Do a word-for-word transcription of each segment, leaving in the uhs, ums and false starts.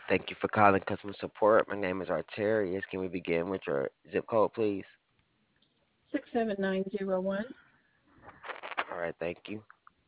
Thank you for calling customer support. My name is Arterius. Can we begin with your zip code, please? six seven nine zero one. All right, thank you.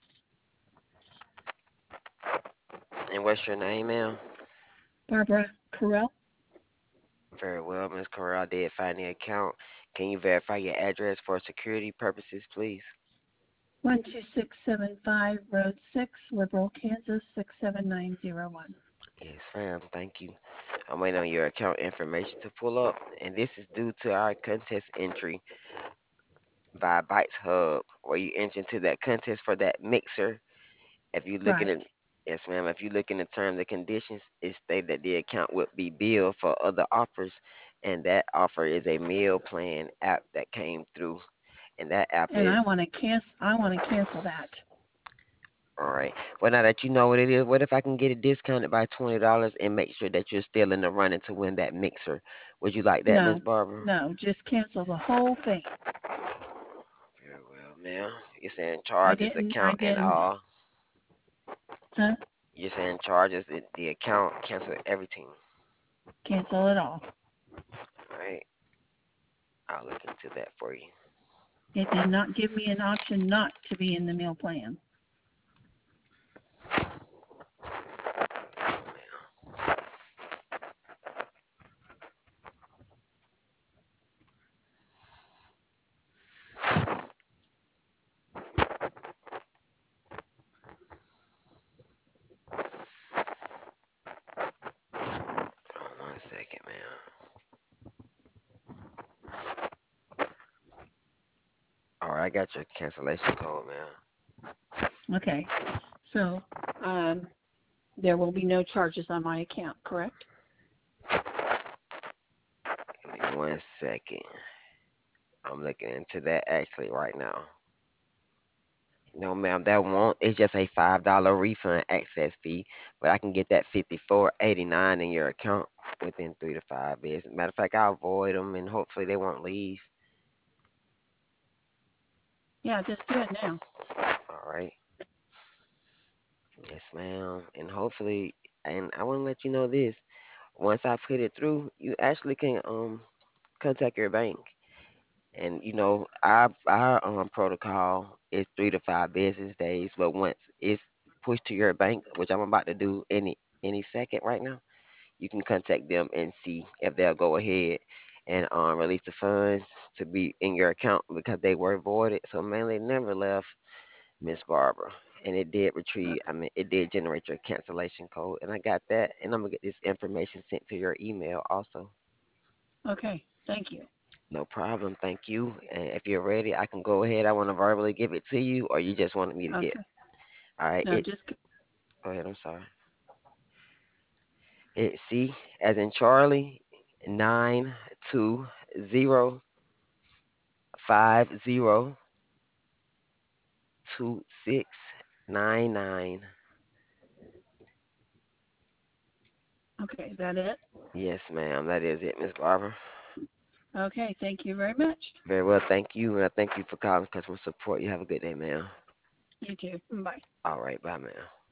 And what's your name, ma'am? Barbara Carell, Very well, Miss Corral. I did find the account. Can you verify your address for security purposes, please? one two six seven five Road six, Liberal, Kansas six seven nine zero one. Yes, ma'am. Thank you. I'm waiting on your account information to pull up, and this is due to our contest entry via Bytes Hub, where you enter into that contest for that mixer. If you look in Right. it, yes, ma'am. If you look in the terms and conditions, it states that the account would be billed for other offers, and that offer is a meal plan app that came through, and that app And I is want to cancel. I want to cancel that. all right. Well, now that you know what it is, what if I can get it discounted by twenty dollars and make sure that you're still in the running to win that mixer? Would you like that, Miss No, Barbara? no, just cancel the whole thing. Very well, ma'am. You're saying I charges, didn't. I account, and didn't. all. Huh? You're saying charges, the, the account, cancel everything. Cancel it all. All right. I'll look into that for you. It did not give me an option not to be in the meal plan. Hold on one second, ma'am. All right, I got your cancellation code, ma'am. Okay. So, um, there will be no charges on my account, correct? Give me one second. I'm looking into that actually right now. No, ma'am, that won't. It's just a five dollar refund access fee, but I can get that fifty four eighty nine in your account within three to five business. Matter of fact, I'll avoid them and hopefully they won't leave. Yeah, just do it now. All right, yes, ma'am, and hopefully, and I want to let you know this. Once I put it through, you actually can um contact your bank, and you know our our um protocol is three to five business days, but once it's pushed to your bank, which I'm about to do any any second right now, you can contact them and see if they'll go ahead and um, release the funds to be in your account because they were voided. So mainly never left, Miss Barbara. And it did retrieve, I mean, it did generate your cancellation code. And I got that. And I'm going to get this information sent to your email also. Okay, thank you. No problem. Thank you. And if you're ready, I can go ahead. I want to verbally give it to you, or you just wanted me to get. Okay. All right. No, It. just Go ahead. I'm sorry. It's C as in Charlie, nine two zero five zero two six nine nine. okay. Is that it? Yes, ma'am. That is it, Miss Barber. Okay, thank you very much. Very well. Thank you, and I thank you for calling customer support. You have a good day, ma'am. You too. Bye. All right. Bye, ma'am.